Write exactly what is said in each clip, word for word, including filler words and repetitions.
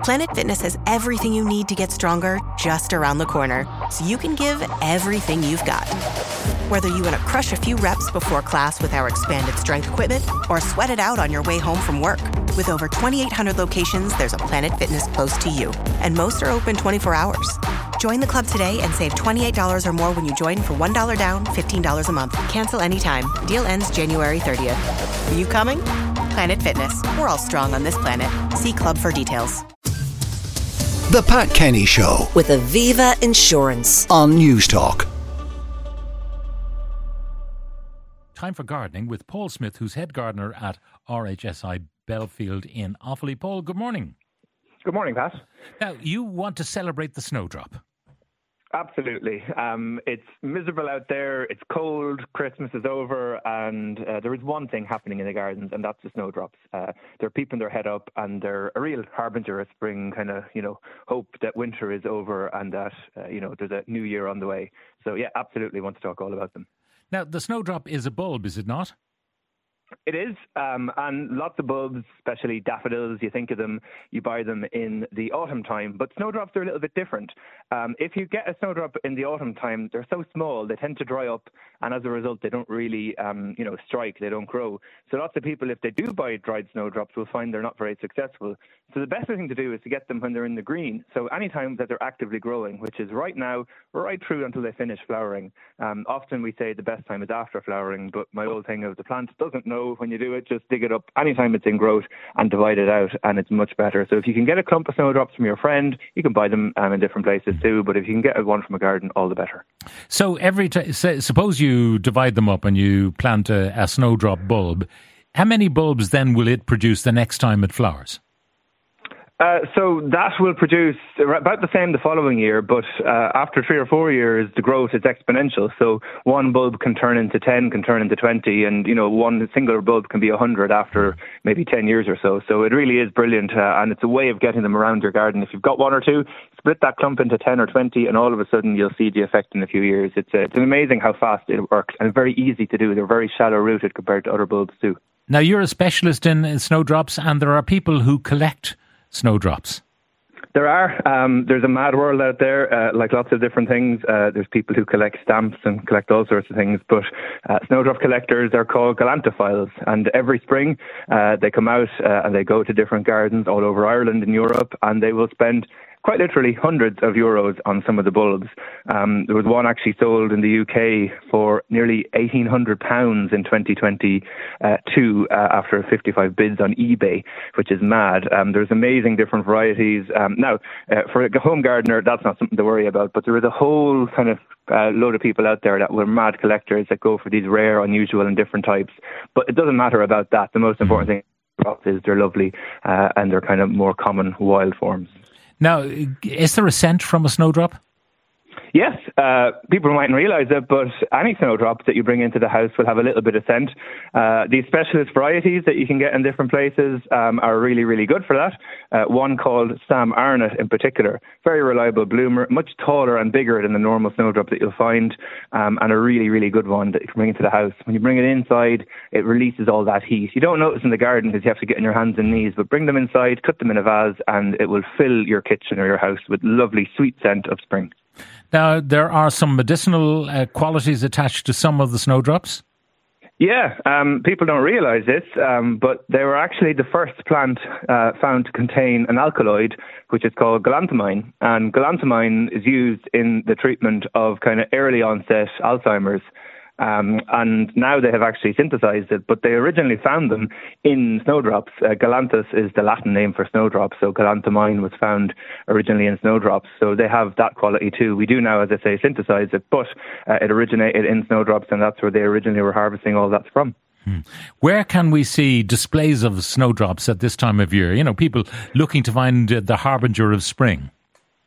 Planet Fitness has everything you need to get stronger just around the corner, so you can give everything you've got. Whether you want to crush a few reps before class with our expanded strength equipment or sweat it out on your way home from work. With over twenty-eight hundred locations, there's a Planet Fitness close to you, and most are open twenty-four hours. Join the club today and save twenty-eight dollars or more when you join for one dollar down, fifteen dollars a month. Cancel anytime. Deal ends January thirtieth. Are you coming? Planet Fitness. We're all strong on this planet. See club for details. The Pat Kenny Show with Aviva Insurance on News Talk. Time for gardening with Paul Smith, who's head gardener at R H S I Belfield in Offaly. Paul, good morning. Good morning, Pat. Now, you want to celebrate the snowdrop. Absolutely. Um, it's miserable out there. It's cold. Christmas is over. And uh, there is one thing happening in the gardens, and that's the snowdrops. Uh, they're peeping their head up, and they're a real harbinger of spring, kind of, you know, hope that winter is over and that, uh, you know, there's a new year on the way. So, yeah, absolutely want to talk all about them. Now, the snowdrop is a bulb, is it not? It is, um, and lots of bulbs, especially daffodils, you think of them, you buy them in the autumn time, but snowdrops are a little bit different. Um, if you get a snowdrop in the autumn time, they're so small, they tend to dry up, and as a result, they don't really, um, you know, strike, they don't grow. So lots of people, if they do buy dried snowdrops, will find they're not very successful. So the best thing to do is to get them when they're in the green, so anytime that they're actively growing, which is right now, right through until they finish flowering. Um, often we say the best time is after flowering, but my old thing of the plant doesn't know when you do it, just dig it up anytime it's in growth and divide it out, and it's much better. So if you can get a clump of snowdrops from your friend, you can buy them um, in different places too, but if you can get one from a garden, all the better. So every time, suppose you divide them up and you plant a, a snowdrop bulb, how many bulbs then will it produce the next time it flowers? Uh, so that will produce about the same the following year, but uh, after three or four years, the growth is exponential. So one bulb can turn into ten, can turn into twenty, and you know one singular bulb can be one hundred after maybe ten years or so. So it really is brilliant, uh, and it's a way of getting them around your garden. If you've got one or two, split that clump into ten or twenty, and all of a sudden you'll see the effect in a few years. It's, uh, it's amazing how fast it works, and very easy to do. They're very shallow rooted compared to other bulbs too. Now, you're a specialist in, in snowdrops, and there are people who collect snowdrops. There are. Um, there's a mad world out there, uh, like lots of different things. Uh, there's people who collect stamps and collect all sorts of things, but uh, snowdrop collectors are called galantophiles, and every spring uh, they come out uh, and they go to different gardens all over Ireland and Europe, and they will spend quite literally hundreds of euros on some of the bulbs. Um, there was one actually sold in the U K for nearly eighteen hundred pounds in twenty twenty-two uh, after fifty-five bids on eBay, which is mad. Um, there's amazing different varieties. Um, now, uh, for a home gardener, that's not something to worry about, but there is a whole kind of uh, load of people out there that were mad collectors that go for these rare, unusual and different types. But it doesn't matter about that. The most important thing is they're lovely uh, and they're kind of more common wild forms. Now, is there a scent from a snowdrop? Yes, uh, people mightn't realise it, but any snowdrop that you bring into the house will have a little bit of scent. Uh, these specialist varieties that you can get in different places um, are really, really good for that. Uh, one called Sam Arnott in particular, very reliable bloomer, much taller and bigger than the normal snowdrop that you'll find, um, and a really, really good one that you can bring into the house. When you bring it inside, it releases all that heat. You don't notice in the garden because you have to get on your hands and knees, but bring them inside, cut them in a vase, and it will fill your kitchen or your house with lovely, sweet scent of spring. Now, there are some medicinal uh, qualities attached to some of the snowdrops? Yeah, um, people don't realise this, um, but they were actually the first plant uh, found to contain an alkaloid, which is called galantamine. And galantamine is used in the treatment of kind of early onset Alzheimer's. Um, and now they have actually synthesized it, but they originally found them in snowdrops. Uh, Galanthus is the Latin name for snowdrops, so galantamine was found originally in snowdrops. So they have that quality too. We do now, as I say, synthesize it, but uh, it originated in snowdrops, and that's where they originally were harvesting all that from. Hmm. Where can we see displays of snowdrops at this time of year? You know, people looking to find uh, the harbinger of spring.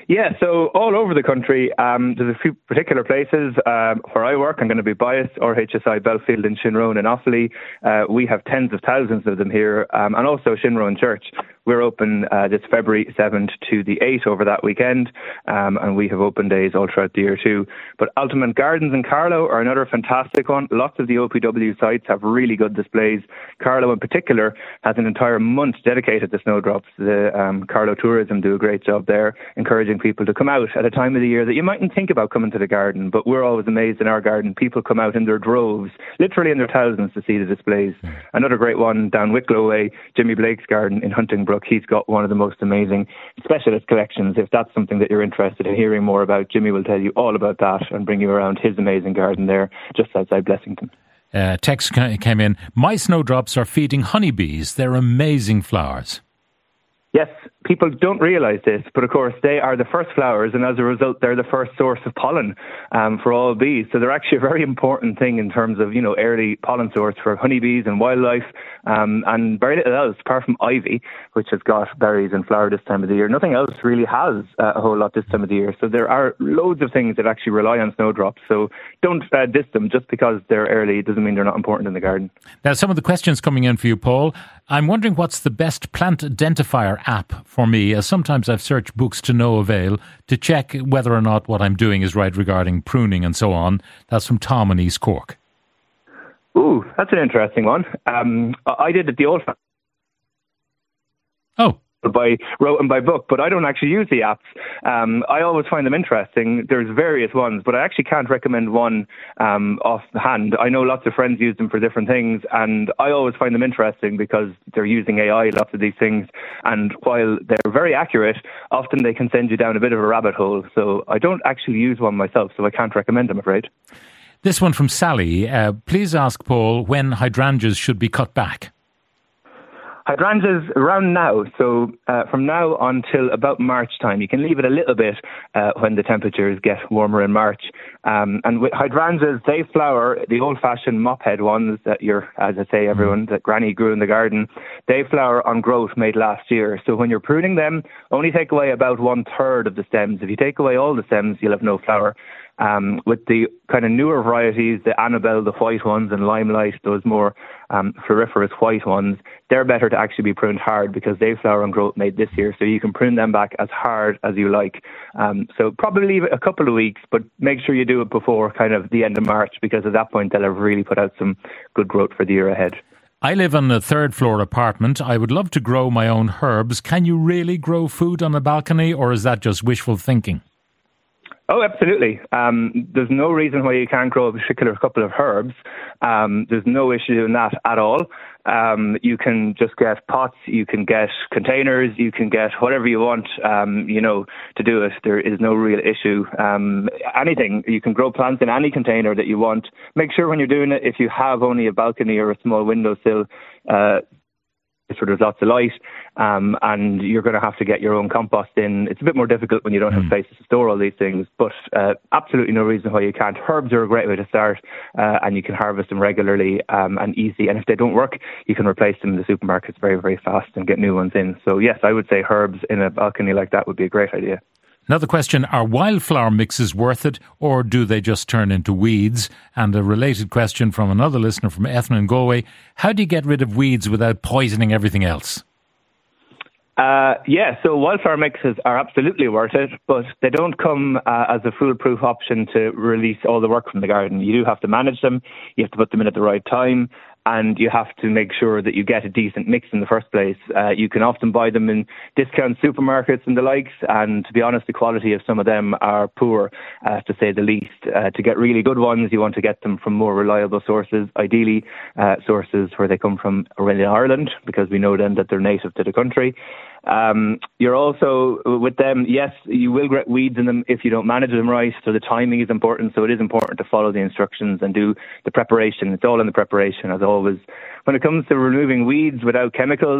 Yeah, so all over the country, um, there's a few particular places um, where I work. I'm going to be biased. R H S I Belfield in Shinrone and Offaly. Uh, we have tens of thousands of them here, um, and also Shinrone Church. We're open uh, this February seventh to the eighth over that weekend, um, and we have open days all throughout the year too. But Ultimate Gardens in Carlow are another fantastic one. Lots of the O P W sites have really good displays. Carlow in particular has an entire month dedicated to snowdrops. The um, Carlow Tourism do a great job there, encouraging people to come out at a time of the year that you mightn't think about coming to the garden, but we're always amazed in our garden. People come out in their droves, literally in their thousands, to see the displays. Mm. Another great one down Wicklow way, Jimmy Blake's garden in Huntingbrook. He's got one of the most amazing specialist collections. If that's something that you're interested in hearing more about, Jimmy will tell you all about that and bring you around his amazing garden there just outside Blessington. Uh, text came in. My snowdrops are feeding honeybees. They're amazing flowers. Yes, people don't realise this, but of course they are the first flowers, and as a result they're the first source of pollen um, for all bees. So they're actually a very important thing in terms of, you know, early pollen source for honeybees and wildlife, um, and very little else apart from ivy, which has got berries and flower this time of the year. Nothing else really has uh, a whole lot this time of the year. So there are loads of things that actually rely on snowdrops. So don't uh, diss them. Just because they're early doesn't mean they're not important in the garden. Now, some of the questions coming in for you, Paul. I'm wondering what's the best plant identifier app for me, as sometimes I've searched books to no avail to check whether or not what I'm doing is right regarding pruning and so on. That's from Tom in East Cork. Ooh, that's an interesting one. Um, I did it the old fashioned. Oh. by wrote and by book, but I don't actually use the apps. Um, I always find them interesting. There's various ones, but I actually can't recommend one um, off the hand. I know lots of friends use them for different things, and I always find them interesting because they're using A I, lots of these things, and while they're very accurate, often they can send you down a bit of a rabbit hole. So I don't actually use one myself, so I can't recommend them, I'm afraid. This one from Sally. Uh, please ask Paul when hydrangeas should be cut back. Hydrangeas around now, so uh, from now until about March time. You can leave it a little bit uh, when the temperatures get warmer in March. Um, and with hydrangeas, they flower, the old-fashioned mop-head ones that you're, as I say, everyone, that Granny grew in the garden, they flower on growth made last year. So when you're pruning them, only take away about one-third of the stems. If you take away all the stems, you'll have no flower. Um, with the kind of newer varieties, the Annabelle, the white ones, and Limelight, those more um, floriferous white ones, they're better to actually be pruned hard because they flower on growth made this year. So you can prune them back as hard as you like. Um, so probably leave it a couple of weeks, but make sure you do it before kind of the end of March, because at that point they'll have really put out some good growth for the year ahead. I live in a third floor apartment. I would love to grow my own herbs. Can you really grow food on a balcony, or is that just wishful thinking? Oh, absolutely. Um, there's no reason why you can't grow a particular couple of herbs. Um, there's no issue in that at all. Um, you can just get pots, you can get containers, you can get whatever you want, um, you know, to do it. There is no real issue. Um, anything. You can grow plants in any container that you want. Make sure when you're doing it, if you have only a balcony or a small windowsill, uh, so there's lots of light, um, and you're going to have to get your own compost in. It's a bit more difficult when you don't have mm. places to store all these things, but uh, absolutely no reason why you can't. Herbs are a great way to start, uh, and you can harvest them regularly um, and easy. And if they don't work, you can replace them in the supermarkets very, very fast and get new ones in. So yes, I would say herbs in a balcony like that would be a great idea. Another question, are wildflower mixes worth it, or do they just turn into weeds? And a related question from another listener from Ethna in Galway, how do you get rid of weeds without poisoning everything else? Uh, yeah, so wildflower mixes are absolutely worth it, but they don't come uh, as a foolproof option to release all the work from the garden. You do have to manage them, you have to put them in at the right time, and you have to make sure that you get a decent mix in the first place. Uh, you can often buy them in discount supermarkets and the likes, and to be honest, the quality of some of them are poor, uh, to say the least. Uh, to get really good ones, you want to get them from more reliable sources, ideally uh, sources where they come from around Ireland, because we know then that they're native to the country. Um, you're also, with them, yes, you will get weeds in them if you don't manage them right, so the timing is important, so it is important to follow the instructions and do the preparation. It's all in the preparation, as always. When it comes to removing weeds without chemicals,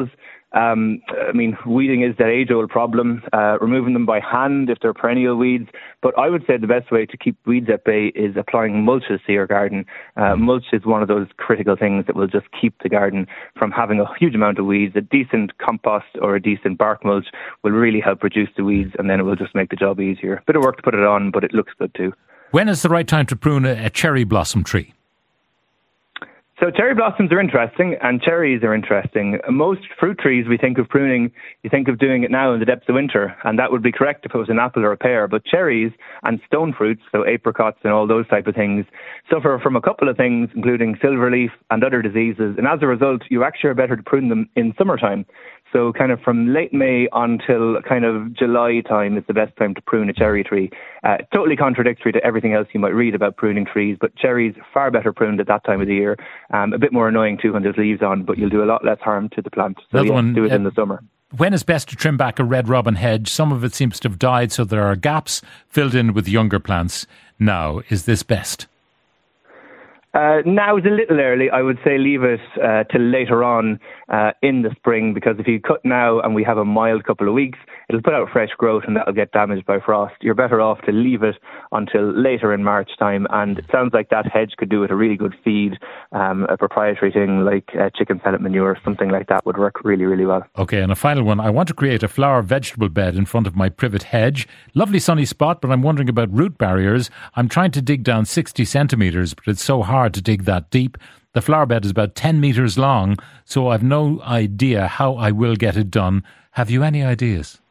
Um, I mean, weeding is that age-old problem. Uh, removing them by hand if they're perennial weeds. But I would say the best way to keep weeds at bay is applying mulches to your garden. Uh, mulch is one of those critical things that will just keep the garden from having a huge amount of weeds. A decent compost or a decent bark mulch will really help reduce the weeds, and then it will just make the job easier. Bit of work to put it on, but it looks good too. When is the right time to prune a, a cherry blossom tree? So cherry blossoms are interesting and cherries are interesting. Most fruit trees we think of pruning, you think of doing it now in the depths of winter, and that would be correct if it was an apple or a pear. But cherries and stone fruits, so apricots and all those type of things, suffer from a couple of things, including silverleaf and other diseases. And as a result, you actually are better to prune them in summertime. So kind of from late May until kind of July time is the best time to prune a cherry tree. Uh, totally contradictory to everything else you might read about pruning trees, but cherries far better pruned at that time of the year. Um, a bit more annoying too when there's leaves on, but you'll do a lot less harm to the plant. So yeah, one, do it uh, in the summer. When is best to trim back a red robin hedge? Some of it seems to have died, so there are gaps filled in with younger plants. Now, is this best? Uh, now is a little early. I would say leave it uh, till later on uh, in the spring, because if you cut now and we have a mild couple of weeks, it'll put out fresh growth and that'll get damaged by frost. You're better off to leave it until later in March time, and it sounds like that hedge could do with a really good feed, um, a proprietary thing like uh, chicken pellet manure, something like that would work really, really well. Okay, and a final one. I want to create a flower vegetable bed in front of my privet hedge. Lovely sunny spot, but I'm wondering about root barriers. I'm trying to dig down sixty centimetres, but it's so hard to dig that deep. The flower bed is about ten metres long, so I've no idea how I will get it done. Have you any ideas?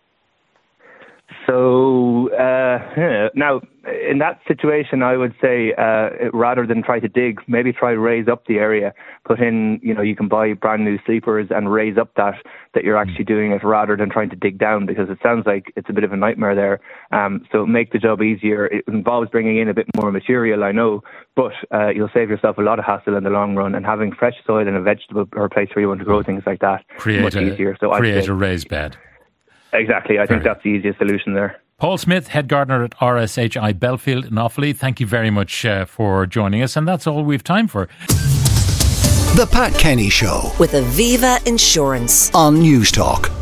So uh, now, in that situation, I would say uh, rather than try to dig, maybe try to raise up the area. Put in, you know, you can buy brand new sleepers and raise up that, that you're actually doing it rather than trying to dig down, because it sounds like it's a bit of a nightmare there. Um, so make the job easier. It involves bringing in a bit more material, I know, but uh, you'll save yourself a lot of hassle in the long run, and having fresh soil in a vegetable or a place where you want to grow things like that create much a, easier. So create I'd say, a raised bed. Exactly. I think Very. that's the easiest solution there. Paul Smith, Head Gardener at R S H I Belfield in Offaly, thank you very much uh, for joining us, and that's all we've time for. The Pat Kenny Show with Aviva Insurance on News Talk.